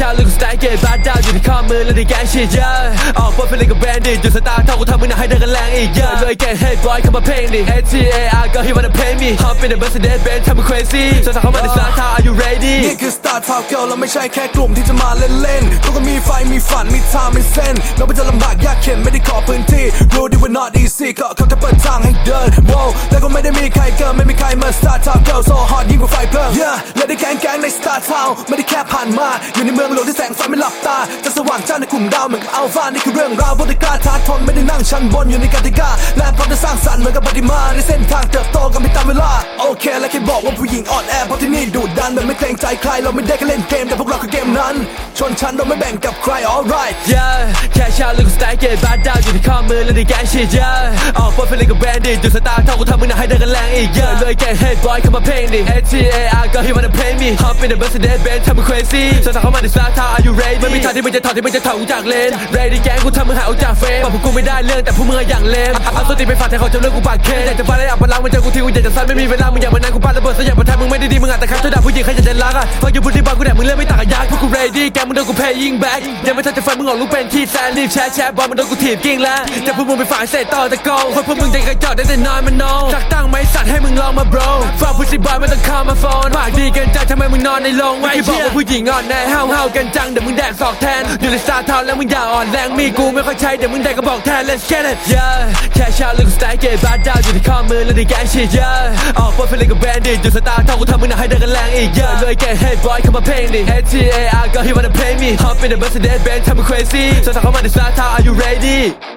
ชาวลึกสไตล์เกตบาร์ดาวอยู่ที่ข้อมือและในแกงชีเยอะออกบทเป็นเล่นกับแบรนด์ดิอยู่สตาร์ทองกูทำมึงน่ะให้เดินกันแรงอีกเยอะเลยแกเฮดบอยเข้ามาเพลงดิ ATAR girl he wanna play me hop in the Mercedes Benz ทำมึง crazy สาวๆเข้ามาในสตาร์ทาว are you ready นี่คือ Star Town Girl เราไม่ใช่แค่กลุ่มที่จะมาเล่นๆเราก็มีไฟมีฝันมีทางมีเส้นเราไม่จะลำบากยากเข็นไม่ได้ขอพื้นที่รู้ดีว่า not easy ก็เขาจะเปิดทางให้เดินว้าวแต่ก็ไม่ได้มีใครเกินไม่มีใครเหมือน Star Town Girl so hot ยิ่งกว่าไฟเพลิง yeah และได้แก๊งใน Star Town ไม่ได้แค่ผ่านมาอยู่ในเมืองหลวงที่แสงไฟไม่หลับตาจะสว่างจ้าในกลุ่มดาวเหมือนกับอัลฟานี่คือเรื่องราวบนที่กล้าท้าทนไม่ได้นั่งชั้นบนอยู่ในกติกาและพร้อมจะสร้างสรรค์เหมือนกับปฏิมาในเส้นทางเติบโตกันไปตามเวลาโอเคและแค่บอกว่าผู้หญิงอ่อนแอเพราะที่นี่ดุดันแบบไม่เกรงใจใครเราไม่ได้แค่เล่นเกมแต่พวกเราคือเกมนั้นชนชั้นเราไม่แบ่งกับใคร alright yeah แค่ชาวลึกสไตล์เกตบาร์ดาวอยู่ที่ข้อมือและในแกงชีเยอะออกบทเป็นเล่นกับแบรนด์ดิอยู่สตาร์ทองกูทำมึงน่ะให้เดินกันแรงอีกเยอะเลยแกเฮดบอยเข้ามาเพลงดิ ATAR girl he wanna play me hop in the Mercedes Benz ทำมึง crazy สาวๆเข้ามาในสตาร์ทาว are you ready ไม่มีทางที่มึงจะถอดกูจากเลน ready แกงกูทำมึงหายออกจากเฟรมบอกพวกกูไม่ได้เรื่องแต่พวกมึงอย่างเลมเอาสติไปฝากแทนเขาจะเลิกกูปากเคนอยากจะฟาดได้อับปะล้างมันเจอกูทีกูอยากจะซัดไม่มีเวลามึงอยากมานั่งกูปาระเบิดซะอย่างประทานมึงไม่ได้ดีมึงอาจแต่คัดช่วยด่าผู้หญิงใครจะรักพออยู่บนที่บ้านกูแดกมึงเล่นไม่ต่างกับยักษ์พวกกู ready แกมึงโดนกู paying back ยังไม่ทันจะฟันมึงออกลูกเป็นที่แซนรีบแชร์บอลมึงโดนกูถีบกิ้งแล้วจะพวกมึงไปฝ่ายเสร็จต่อตะโกนคนพวกมึงจะกระจอกได้แต่นอนมันนอนตักตั้งไม่สัตว์ให้มึงลองมา bro ฟังผู้ชายบอยไม่ต้องเข้ามาโฟนปากดีเกินใจทำไมมึงนอนในโรงไว้บอกว่าผู้หญิงอ่อนแอห้าวกันจังเดี๋ยวมึงแดกศอกแทนอยู่ในสตาร์ทาวแล้วมึงอย่าอ่อนแรงมีกูไม่ค่อยใช้เดี๋ยวมึงแดกกระบอกแทน let's get it yeah แค่ชาวลึกสไตล์เกตบาร์ดาวอยู่ที่ข้อมือและในแกงชีเยอะออกบทเป็นเล่นกับแบรนด์ดิอยู่สตาร์ทองกูทำมึงน่ะให้เดินกันแรงอีกเยอะเลยแกเฮดบอยเข้ามาเพลงดิ ATAR girl he wanna play me hop in the Mercedes Benz ทำมึง crazy สาวๆเข้ามาในสตาร์ทาว are you ready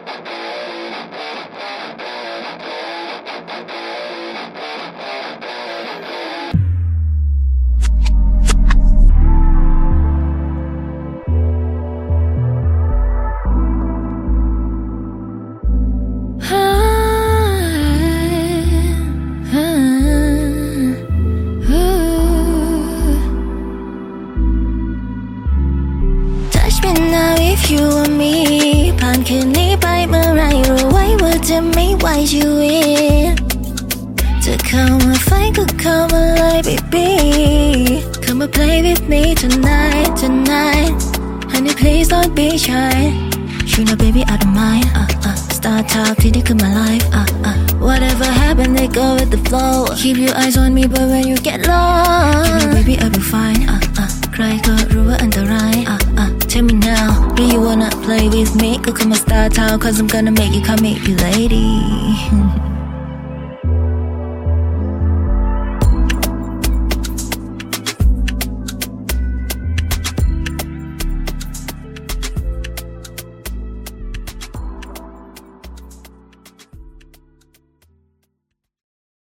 If you and me ผ่านคืนนี้ไปเมื่อไรรู้ไว้ว่าจะไม่ไหวชีวิตจะเข้ามาไฟก็เข้ามาเลย baby Come and play with me tonight Honey please don't be shy You know baby I don't mind Star Talk ที่นี่คือ my life Whatever happen they go with the flow Keep your eyes on me but when you get lost You know baby I'll be fine ใครก็รู้ว่าอันตราย Tell me now Do you wanna play with me ก็เข้ามา Star Town Cause I'm gonna make you come meet you lady